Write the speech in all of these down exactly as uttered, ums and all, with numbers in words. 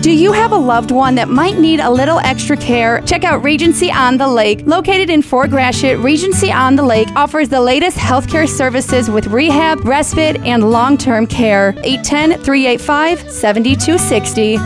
Do you have a loved one that might need a little extra care? Check out Regency on the Lake. Located in Fort Gratiot, Regency on the Lake offers the latest healthcare services with rehab, respite, and long-term care. eight one zero, three eight five, seven two six zero.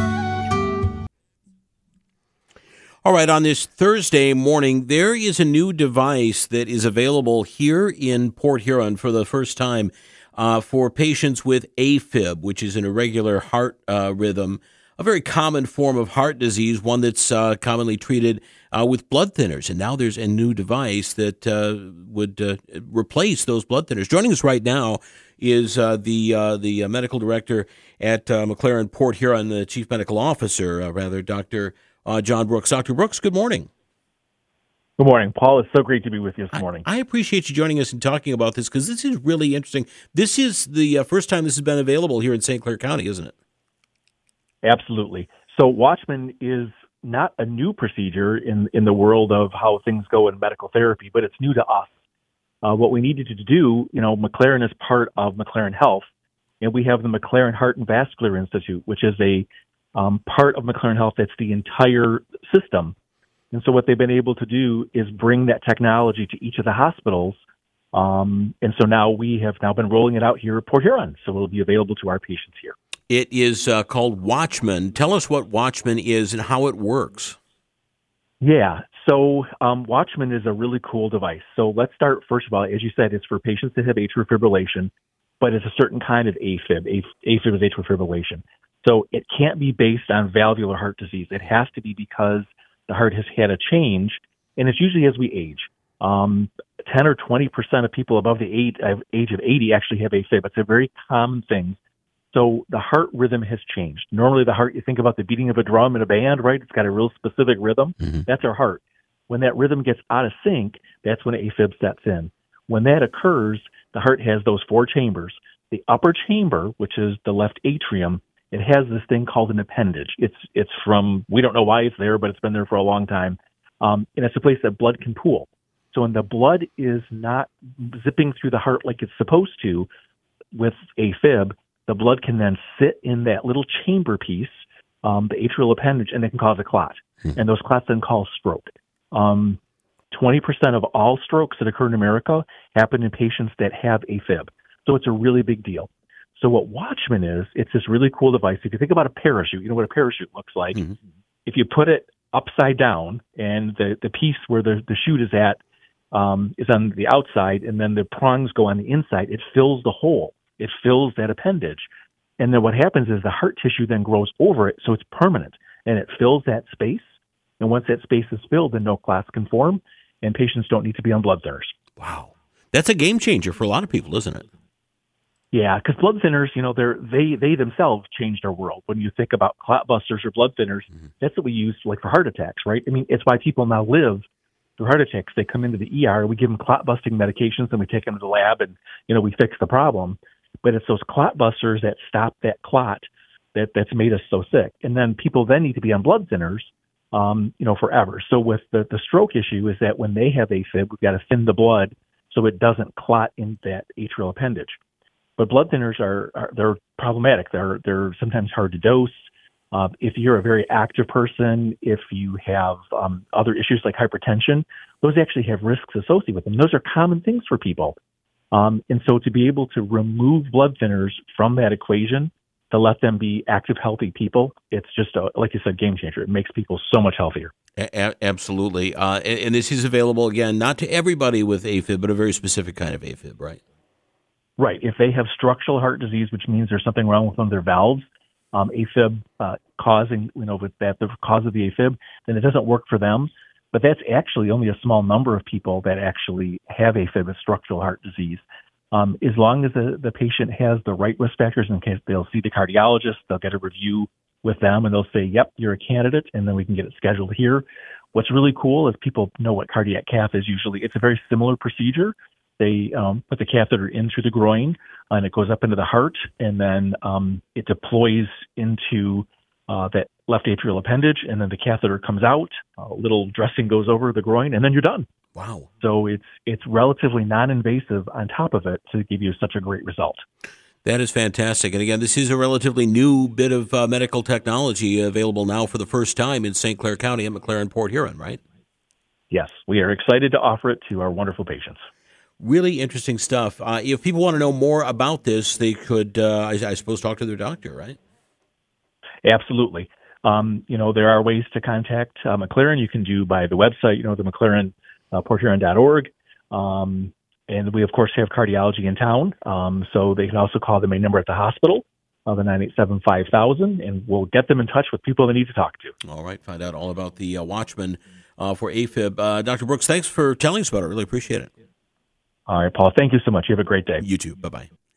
All right, on this Thursday morning, there is a new device that is available here in Port Huron for the first time uh, for patients with AFib, which is an irregular heart uh, rhythm, a very common form of heart disease, one that's uh, commonly treated uh, with blood thinners. And now there's a new device that uh, would uh, replace those blood thinners. Joining us right now is uh, the uh, the uh, medical director at uh, McLaren Port Huron, the chief medical officer, uh, rather, Doctor Uh, John Brooks. Doctor Brooks, good morning. Good morning, Paul. It's so great to be with you this morning. I, I appreciate you joining us and talking about this because this is really interesting. This is the uh, first time this has been available here in Saint Clair County, isn't it? Absolutely. So Watchman is not a new procedure in, in the world of how things go in medical therapy, but it's new to us. Uh, what we needed to do, you know, McLaren is part of McLaren Health, and we have the McLaren Heart and Vascular Institute, which is a Um, part of McLaren Health that's the entire system. And so what they've been able to do is bring that technology to each of the hospitals. Um, and so now we have now been rolling it out here at Port Huron. So it'll be available to our patients here. It is uh, called Watchman. Tell us what Watchman is and how it works. Yeah. So um, Watchman is a really cool device. So let's start, first of all, as you said, it's for patients that have atrial fibrillation, but it's a certain kind of AFib. AFib is atrial fibrillation. So it can't be based on valvular heart disease. It has to be because the heart has had a change, and it's usually as we age. Um, ten or twenty percent of people above the age, age of eighty actually have AFib. It's a very common thing. So the heart rhythm has changed. Normally the heart, you think about the beating of a drum in a band, right? It's got a real specific rhythm. Mm-hmm. That's our heart. When that rhythm gets out of sync, that's when AFib sets in. When that occurs, the heart has those four chambers. The upper chamber, which is the left atrium, it has this thing called an appendage. It's it's from, we don't know why it's there, but it's been there for a long time. Um, and it's a place that blood can pool. So when the blood is not zipping through the heart like it's supposed to with AFib, the blood can then sit in that little chamber piece, um, the atrial appendage, and it can cause a clot. Hmm. And those clots then cause stroke. Um, twenty percent of all strokes that occur in America happen in patients that have AFib. So it's a really big deal. So what Watchman is, it's this really cool device. If you think about a parachute, you know what a parachute looks like. Mm-hmm. If you put it upside down and the, the piece where the, the chute is at um, is on the outside and then the prongs go on the inside, it fills the hole. It fills that appendage. And then what happens is the heart tissue then grows over it, so it's permanent. And it fills that space. And once that space is filled, then no clots can form, and patients don't need to be on blood thinners. Wow. That's a game changer for a lot of people, isn't it? Yeah, because blood thinners, you know, they're, they they themselves changed our world. When you think about clot busters or blood thinners, mm-hmm. that's what we use like for heart attacks, right? I mean, it's why people now live through heart attacks. They come into the E R, we give them clot busting medications, and we take them to the lab, and you know, we fix the problem. But it's those clot busters that stop that clot that that's made us so sick. And then people then need to be on blood thinners, um, you know, forever. So with the the stroke issue is that when they have AFib, we've got to thin the blood so it doesn't clot in that atrial appendage. But blood thinners are, are they're problematic. They're they're sometimes hard to dose. Uh, if you're a very active person, if you have um, other issues like hypertension, those actually have risks associated with them. Those are common things for people. Um, and so to be able to remove blood thinners from that equation, to let them be active, healthy people, it's just, a, like you said, game changer. It makes people so much healthier. A- absolutely. Uh, and, and this is available, again, not to everybody with AFib, but a very specific kind of AFib, right? Right. If they have structural heart disease, which means there's something wrong with one of their valves, um, AFib uh, causing, you know, with that, the cause of the AFib, then it doesn't work for them. But that's actually only a small number of people that actually have AFib, a structural heart disease. Um, as long as the, the patient has the right risk factors, in case they'll see the cardiologist, they'll get a review with them, and they'll say, yep, you're a candidate, and then we can get it scheduled here. What's really cool is people know what cardiac cath is usually. It's a very similar procedure. They um, put the catheter in through the groin, and it goes up into the heart, and then um, it deploys into uh, that left atrial appendage, and then the catheter comes out, a little dressing goes over the groin, and then you're done. Wow. So it's it's relatively non-invasive on top of it to give you such a great result. That is fantastic. And again, this is a relatively new bit of uh, medical technology available now for the first time in Saint Clair County at McLaren Port Huron, right? Yes, we are excited to offer it to our wonderful patients. Really interesting stuff. Uh, if people want to know more about this, they could, uh, I, I suppose, talk to their doctor, right? Absolutely. Um, you know, there are ways to contact uh, McLaren. You can do by the website, you know, the McLaren uh, Port Huron dot org. Um, and we, of course, have cardiology in town. Um, so they can also call the main number at the hospital, uh, the nine eight seven, five thousand, and we'll get them in touch with people they need to talk to. All right. Find out all about the uh, Watchman uh, for AFib. Uh, Doctor Brooks, thanks for telling us about it. Really appreciate it. All right, Paul. Thank you so much. You have a great day. You too. Bye-bye.